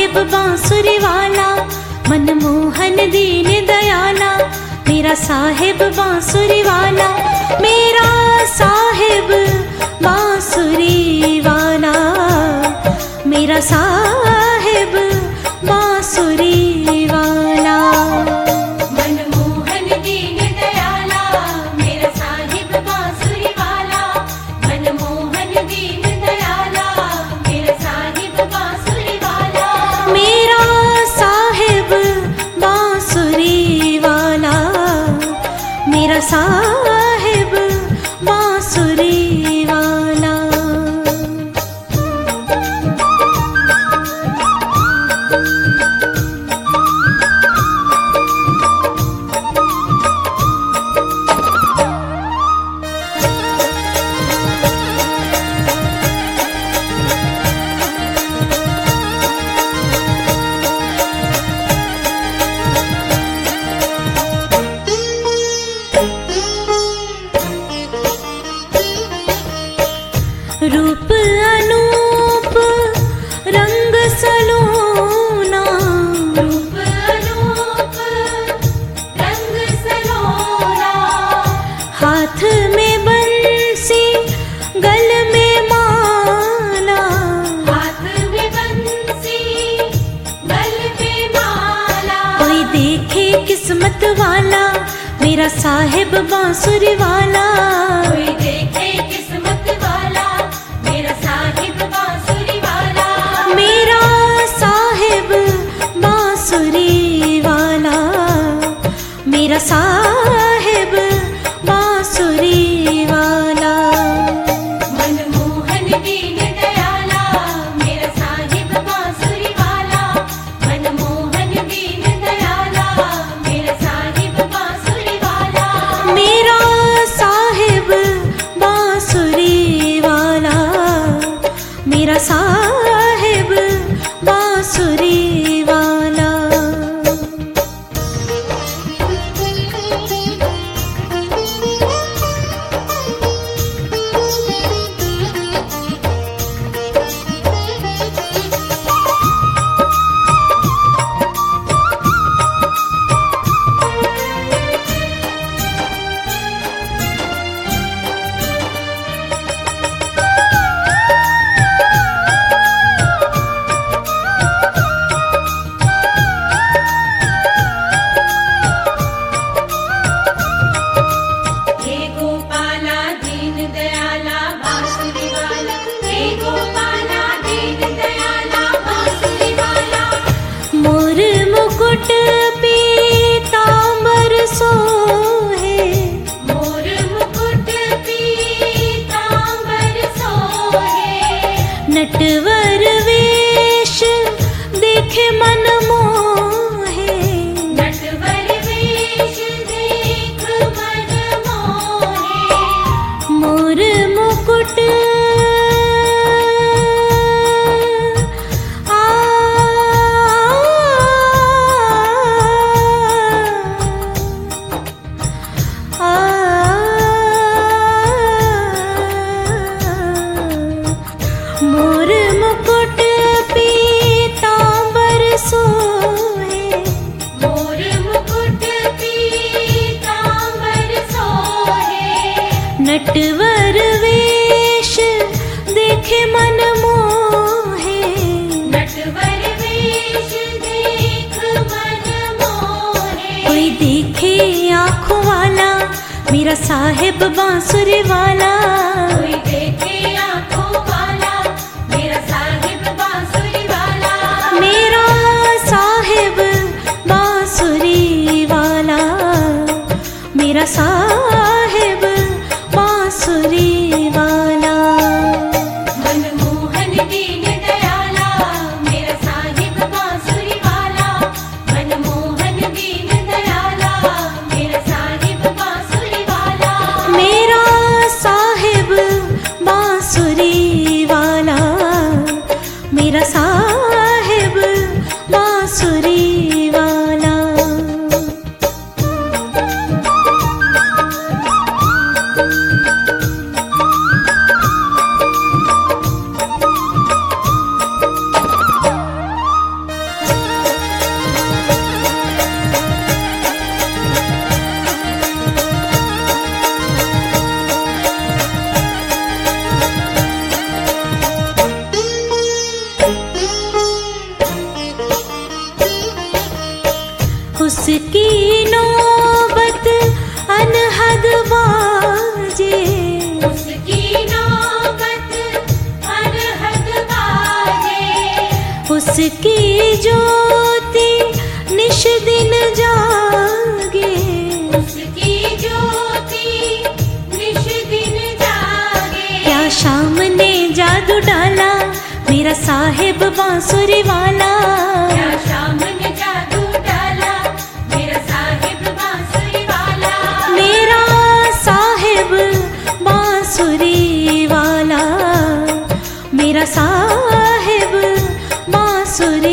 साहिब बांसुरी वाला, मनमोहन दीन दयाला, मेरा साहिब बांसुरी वाला, मेरा साहिब बांसुरी वाला, मेरा साहिब बांसुरी वाला। मनमोहन दीन दयाला, मेरा साहिब बांसुरी वाला, मनमोहन दीन दयाला, मेरा साहिब बांसुरी वाला, मेरा साहिब बांसुरी वाला, मेरा साहिब बांसुरी वाला। रूप अनूप रंग सलोना, रूप अनूप रंग सलोना, हाथ में बंसी गल में माला, हाथ में बंसी गल में माला, कोई देखे किस्मत वाला, मेरा साहिब बांसुरी वाला, कोई देखे किस्मत वाला, मेरा साहिब बांसुरी वाला, मेरा साहिब बांसुरी वाला, मेरा साहिब बांसुरी वाला। मनमोहन दीन दयाला, मेरा साहिब बांसुरी वाला, मनमोहन दीन दयाला, मेरा साहिब बांसुरी वाला, मेरा साहिब बांसुरी वाला, मेरा साहिब बांसुरी वाला। हे गोपाला दीन दयाला बांसुरी वाला, हे गोपाला दीन दयाला बांसुरी वाला, मोर मुकुट पीतांबर सोहे, मोर मुकुट पीतांबर सोहे, नटवर वेश देखे मन मोहे, नटवर वेश देख मन मोहे, मोर मुकुट आ मोर मुकुट पीतांबर सोहे, मोर मुकुट पीतांबर सोहे, नटवर वेश देखे मन मोहे, नटवर वेश देख मन मोहे, कोई देखे आँखों वाला, मेरा साहिब बांसुरी वाला, कोई देखे आँखों वाला, मेरा साहिब बांसुरी वाला, मेरा साहिब बांसुरी वाला, मेरा साहिब बांसुरी वाला। मनमोहन दीन दयाला, मेरा साहिब बांसुरी वाला, मनमोहन दीन दयाला, मेरा साहिब बांसुरी वाला, मेरा साहिब बांसुरी वाला, मेरा साहिब बांसुरी वाला। उसकी नौबत अनहद बाजे, उसकी नौबत अनहद बाजे, उसकी ज्योति निश दिन जागे, उसकी ज्योति निश दिन जागे। क्या शाम ने जादू डाला मेरा साहिब बांसुरी वाला, क्या शाम ने जादू डाला मेरा साहिब बांसुरी वाला, मेरा साहिब बांसुरी वाला, मेरा साहिब बांसुरी